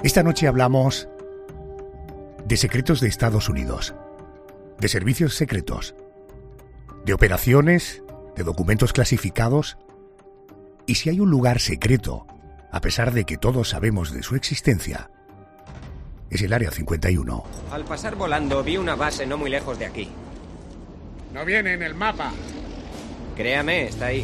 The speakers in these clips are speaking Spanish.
Esta noche hablamos de secretos de Estados Unidos, de servicios secretos, de operaciones, de documentos clasificados, y si hay un lugar secreto, a pesar de que todos sabemos de su existencia, es el Área 51. Al pasar volando vi una base no muy lejos de aquí. No viene en el mapa. Créame, está ahí.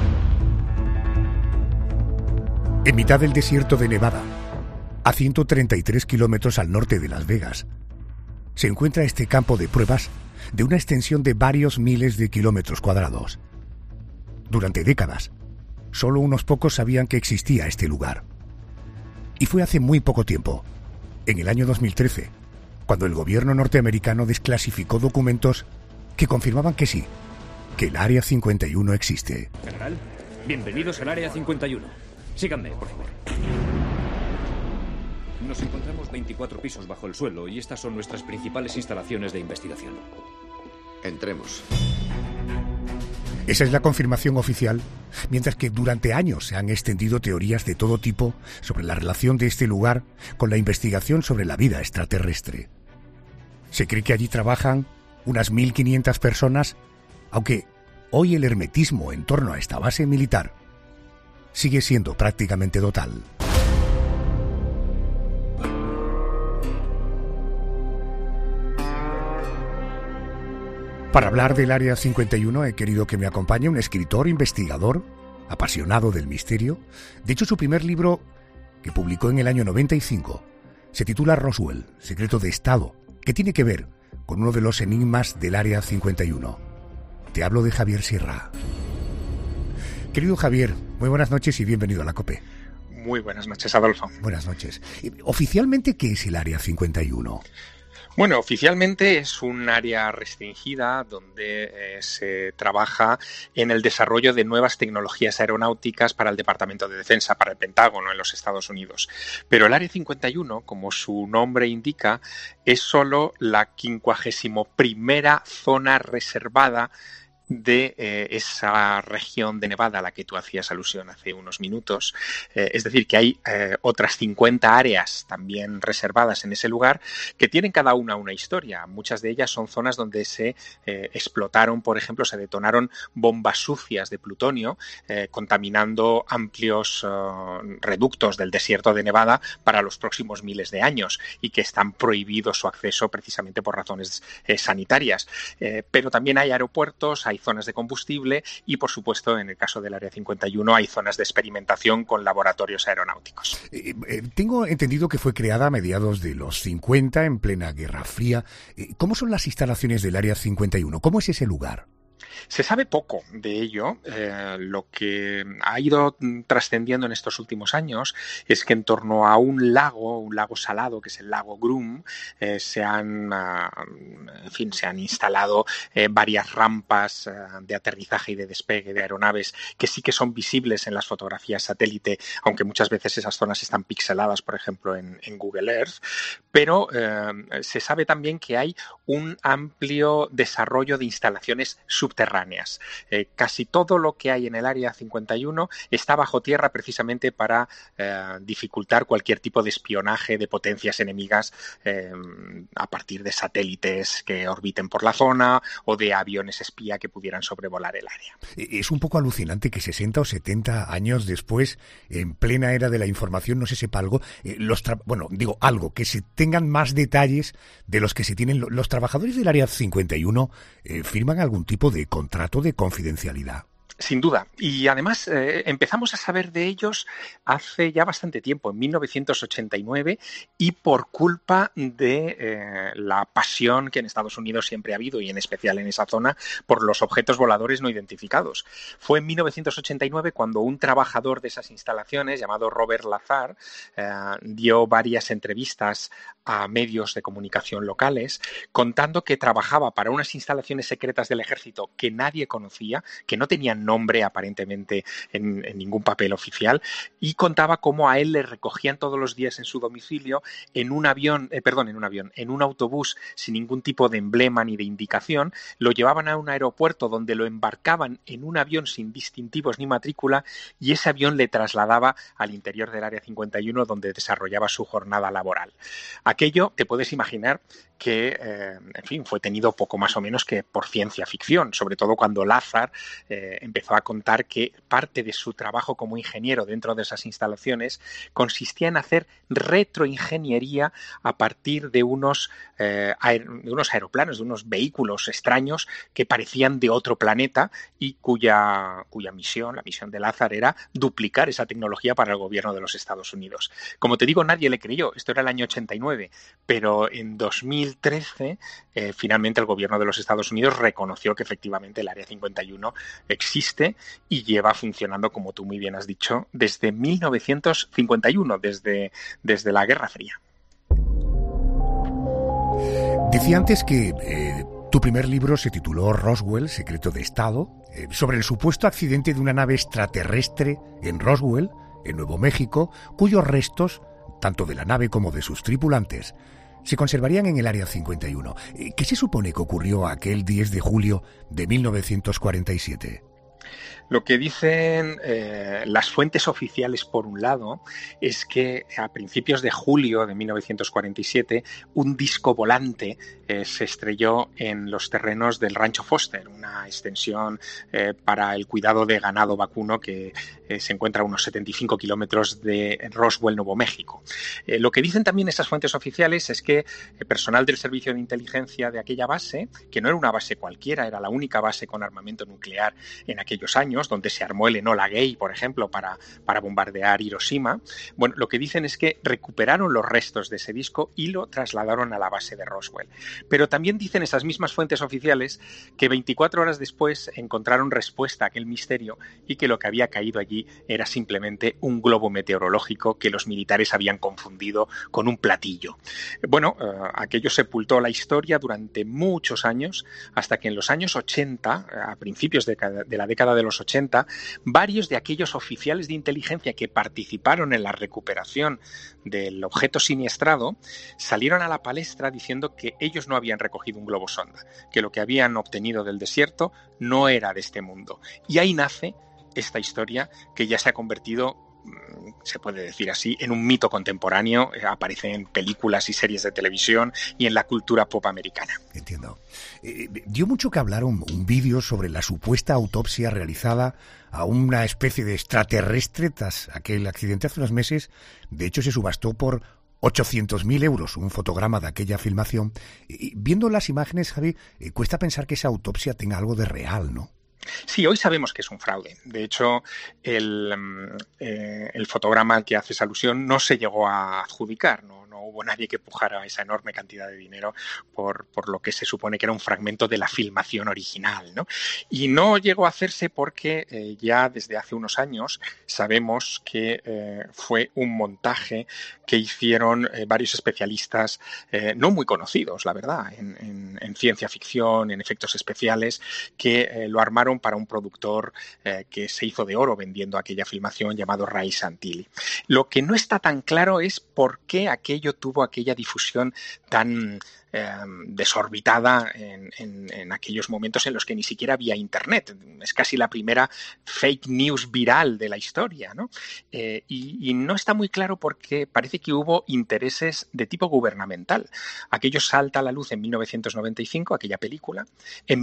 En mitad del desierto de Nevada, a 133 kilómetros al norte de Las Vegas, se encuentra este campo de pruebas de una extensión de varios miles de kilómetros cuadrados. Durante décadas, solo unos pocos sabían que existía este lugar. Y fue hace muy poco tiempo, en el año 2013, cuando el gobierno norteamericano desclasificó documentos que confirmaban que sí, que el Área 51 existe. General, bienvenidos al Área 51. Síganme, por favor. Nos encontramos 24 pisos bajo el suelo y estas son nuestras principales instalaciones de investigación. Entremos. Esa es la confirmación oficial, mientras que durante años se han extendido teorías de todo tipo sobre la relación de este lugar con la investigación sobre la vida extraterrestre. Se cree que allí trabajan unas 1.500 personas, aunque hoy el hermetismo en torno a esta base militar sigue siendo prácticamente total. Para hablar del Área 51 he querido que me acompañe un escritor, investigador, apasionado del misterio. De hecho, su primer libro, que publicó en el año 95, se titula Roswell, Secreto de Estado, que tiene que ver con uno de los enigmas del Área 51. Te hablo de Javier Sierra. Querido Javier, muy buenas noches y bienvenido a la COPE. Muy buenas noches, Adolfo. Buenas noches. Oficialmente, ¿qué es el Área 51? Bueno, oficialmente es un área restringida donde se trabaja en el desarrollo de nuevas tecnologías aeronáuticas para el Departamento de Defensa, para el Pentágono en los Estados Unidos. Pero el Área 51, como su nombre indica, es solo la 51ª zona reservada de esa región de Nevada a la que tú hacías alusión hace unos minutos. Es decir, que hay otras 50 áreas también reservadas en ese lugar que tienen cada una historia. Muchas de ellas son zonas donde se explotaron, por ejemplo, se detonaron bombas sucias de plutonio, contaminando amplios reductos del desierto de Nevada para los próximos miles de años y que están prohibidos su acceso precisamente por razones sanitarias. Pero también hay aeropuertos, hay zonas de combustible y, por supuesto, en el caso del Área 51 hay zonas de experimentación con laboratorios aeronáuticos. Tengo entendido que fue creada a mediados de los 50, en plena Guerra Fría. ¿Cómo son las instalaciones del Área 51? ¿Cómo es ese lugar? Se sabe poco de ello. Lo que ha ido trascendiendo en estos últimos años es que en torno a un lago salado, que es el lago Groom, se han instalado varias rampas de aterrizaje y de despegue de aeronaves que sí que son visibles en las fotografías satélite, aunque muchas veces esas zonas están pixeladas, por ejemplo, en Google Earth. Pero se sabe también que hay un amplio desarrollo de instalaciones subterráneas. Casi todo lo que hay en el Área 51 está bajo tierra precisamente para dificultar cualquier tipo de espionaje de potencias enemigas a partir de satélites que orbiten por la zona o de aviones espía que pudieran sobrevolar el área. Es un poco alucinante que 60 o 70 años después, en plena era de la información, no se sepa algo. Que se tengan más detalles de los que se tienen. Los trabajadores del Área 51 firman algún tipo de contrato de confidencialidad. Sin duda. Y además empezamos a saber de ellos hace ya bastante tiempo, en 1989, y por culpa de la pasión que en Estados Unidos siempre ha habido, y en especial en esa zona, por los objetos voladores no identificados. Fue en 1989 cuando un trabajador de esas instalaciones, llamado Robert Lazar, dio varias entrevistas a medios de comunicación locales, contando que trabajaba para unas instalaciones secretas del ejército que nadie conocía, que no tenían nombre aparentemente en ningún papel oficial, y contaba cómo a él le recogían todos los días en su domicilio en un autobús sin ningún tipo de emblema ni de indicación, lo llevaban a un aeropuerto donde lo embarcaban en un avión sin distintivos ni matrícula, y ese avión le trasladaba al interior del Área 51 donde desarrollaba su jornada laboral. Aquello, te puedes imaginar que, en fin, fue tenido poco más o menos que por ciencia ficción, sobre todo cuando Lazar empezó a contar que parte de su trabajo como ingeniero dentro de esas instalaciones consistía en hacer retroingeniería a partir de unos aeroplanos, de unos vehículos extraños que parecían de otro planeta y cuya misión, la misión de Lazar, era duplicar esa tecnología para el gobierno de los Estados Unidos. Como te digo, nadie le creyó. Esto era el año 89, pero en 2013 finalmente el gobierno de los Estados Unidos reconoció que efectivamente el Área 51 existe y lleva funcionando, como tú muy bien has dicho, desde 1951, desde la Guerra Fría. Decía antes que tu primer libro se tituló Roswell, Secreto de Estado, sobre el supuesto accidente de una nave extraterrestre en Roswell, en Nuevo México, cuyos restos, tanto de la nave como de sus tripulantes, se conservarían en el Área 51. ¿Qué se supone que ocurrió aquel 10 de julio de 1947? Lo que dicen las fuentes oficiales, por un lado, es que a principios de julio de 1947 un disco volante se estrelló en los terrenos del Rancho Foster, una extensión para el cuidado de ganado vacuno que se encuentra a unos 75 kilómetros de Roswell, Nuevo México. Lo que dicen también esas fuentes oficiales es que el personal del servicio de inteligencia de aquella base, que no era una base cualquiera, era la única base con armamento nuclear en aquellos años, donde se armó el Enola Gay, por ejemplo, para bombardear Hiroshima. Bueno, lo que dicen es que recuperaron los restos de ese disco y lo trasladaron a la base de Roswell. Pero también dicen esas mismas fuentes oficiales que 24 horas después encontraron respuesta a aquel misterio y que lo que había caído allí era simplemente un globo meteorológico que los militares habían confundido con un platillo. Bueno, aquello sepultó la historia durante muchos años, hasta que en los años 80, a principios de la década de los 80, varios de aquellos oficiales de inteligencia que participaron en la recuperación del objeto siniestrado salieron a la palestra diciendo que ellos no habían recogido un globo sonda, que lo que habían obtenido del desierto no era de este mundo. Y ahí nace esta historia que ya se ha convertido, se puede decir así, en un mito contemporáneo. Aparece en películas y series de televisión y en la cultura pop americana. Entiendo. Dio mucho que hablar un vídeo sobre la supuesta autopsia realizada a una especie de extraterrestre tras aquel accidente hace unos meses. De hecho, se subastó por 800.000 euros un fotograma de aquella filmación. Y viendo las imágenes, Javi, cuesta pensar que esa autopsia tenga algo de real, ¿no? Sí, hoy sabemos que es un fraude. De hecho, el fotograma al que haces alusión no se llegó a adjudicar, no hubo nadie que pujara esa enorme cantidad de dinero por lo que se supone que era un fragmento de la filmación original, ¿no? Y no llegó a hacerse porque ya desde hace unos años sabemos que fue un montaje que hicieron varios especialistas no muy conocidos, la verdad, en ciencia ficción, en efectos especiales, que lo armaron para un productor que se hizo de oro vendiendo aquella filmación, llamado Ray Santilli. Lo que no está tan claro es por qué aquello tuvo aquella difusión tan desorbitada en aquellos momentos en los que ni siquiera había internet. Es casi la primera fake news viral de la historia, ¿no? Y no está muy claro porque parece que hubo intereses de tipo gubernamental. Aquello salta a la luz en 1995, aquella película. En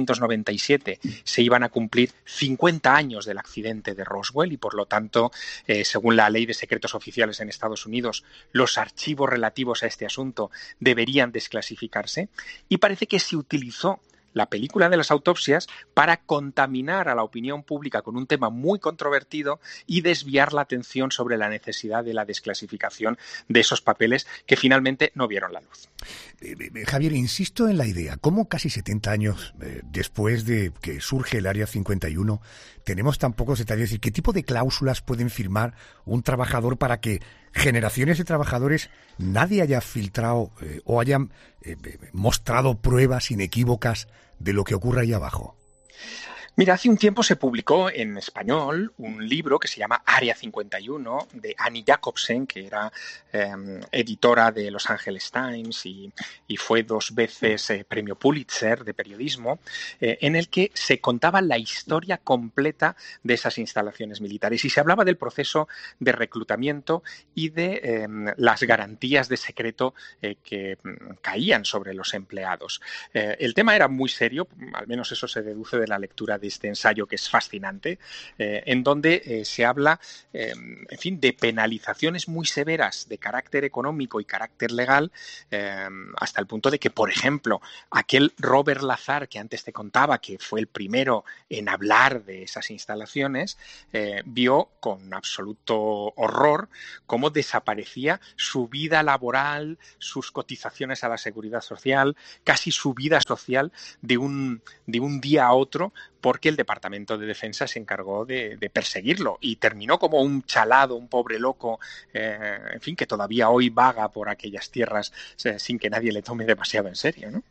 1997 se iban a cumplir 50 años del accidente de Roswell y, por lo tanto, según la ley de secretos oficiales en Estados Unidos, los archivos relativos a este asunto deberían desclasificarse, y parece que se utilizó la película de las autopsias para contaminar a la opinión pública con un tema muy controvertido y desviar la atención sobre la necesidad de la desclasificación de esos papeles que finalmente no vieron la luz. Javier, insisto en la idea, ¿cómo casi 70 años después de que surge el Área 51 tenemos tan pocos detalles? ¿Y qué tipo de cláusulas pueden firmar un trabajador para que generaciones de trabajadores nadie haya filtrado o hayan mostrado pruebas inequívocas de lo que ocurre ahí abajo? Mira, hace un tiempo se publicó en español un libro que se llama Área 51 de Annie Jacobsen, que era editora de Los Angeles Times y fue 2 veces premio Pulitzer de periodismo, en el que se contaba la historia completa de esas instalaciones militares y se hablaba del proceso de reclutamiento y de las garantías de secreto que caían sobre los empleados. El tema era muy serio, al menos eso se deduce de la lectura de este ensayo, que es fascinante, en donde se habla, en fin, de penalizaciones muy severas de carácter económico y carácter legal, hasta el punto de que, por ejemplo, aquel Robert Lazar que antes te contaba, que fue el primero en hablar de esas instalaciones, vio con absoluto horror cómo desaparecía su vida laboral, sus cotizaciones a la seguridad social, casi su vida social de un día a otro, porque el Departamento de Defensa se encargó de perseguirlo y terminó como un chalado, un pobre loco, en fin, que todavía hoy vaga por aquellas tierras sin que nadie le tome demasiado en serio, ¿no?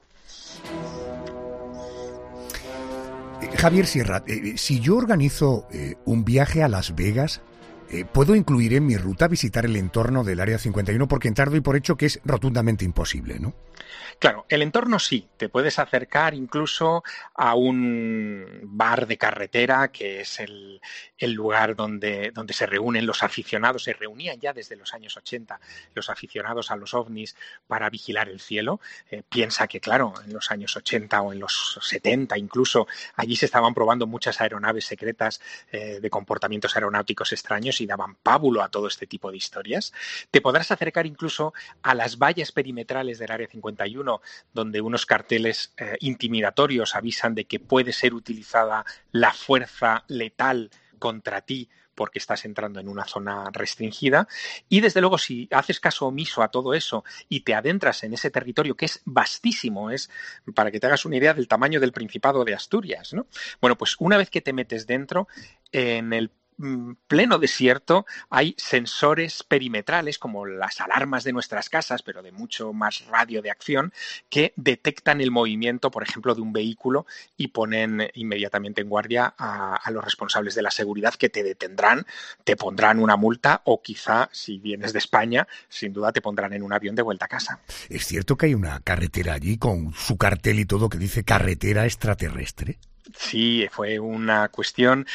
Javier Sierra, si yo organizo un viaje a Las Vegas, ¿puedo incluir en mi ruta visitar el entorno del Área 51? Porque en doy por hecho que es rotundamente imposible, ¿no? Claro, el entorno sí. Te puedes acercar incluso a un bar de carretera, que es el lugar donde se reúnen los aficionados. Se reunían ya desde los años 80 los aficionados a los ovnis para vigilar el cielo. Piensa que, claro, en los años 80 o en los 70 incluso, allí se estaban probando muchas aeronaves secretas de comportamientos aeronáuticos extraños y daban pábulo a todo este tipo de historias. Te podrás acercar incluso a las vallas perimetrales del Área 51, donde unos carteles intimidatorios avisan de que puede ser utilizada la fuerza letal contra ti porque estás entrando en una zona restringida. Y desde luego, si haces caso omiso a todo eso y te adentras en ese territorio que es vastísimo, es, para que te hagas una idea, del tamaño del Principado de Asturias, ¿no? Bueno, pues una vez que te metes dentro, en el pleno desierto hay sensores perimetrales como las alarmas de nuestras casas, pero de mucho más radio de acción, que detectan el movimiento, por ejemplo, de un vehículo y ponen inmediatamente en guardia a los responsables de la seguridad, que te detendrán, te pondrán una multa o quizá, si vienes de España, sin duda te pondrán en un avión de vuelta a casa. ¿Es cierto que hay una carretera allí con su cartel y todo que dice carretera extraterrestre? Sí, fue una cuestión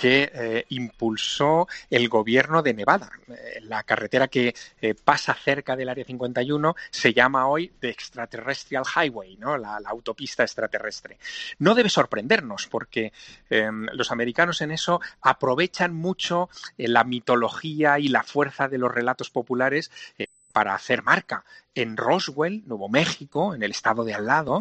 que impulsó el gobierno de Nevada. La carretera que pasa cerca del Área 51 se llama hoy The Extraterrestrial Highway, ¿no? La autopista extraterrestre. No debe sorprendernos porque los americanos en eso aprovechan mucho la mitología y la fuerza de los relatos populares para hacer marca. En Roswell, Nuevo México, en el estado de al lado,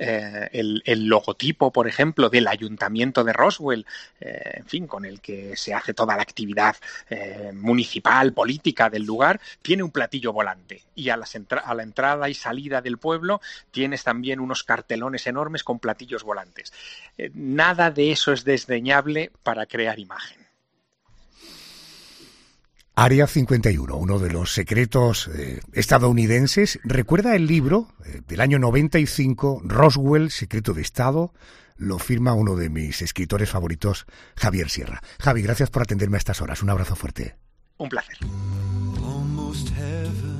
el logotipo, por ejemplo, del ayuntamiento de Roswell, en fin, con el que se hace toda la actividad municipal, política del lugar, tiene un platillo volante. Y a la entrada y salida del pueblo tienes también unos cartelones enormes con platillos volantes. Nada de eso es desdeñable para crear imagen. Área 51, uno de los secretos estadounidenses. ¿Recuerda el libro del año 95, Roswell, Secreto de Estado? Lo firma uno de mis escritores favoritos, Javier Sierra. Javi, gracias por atenderme a estas horas. Un abrazo fuerte. Un placer. Almost heaven.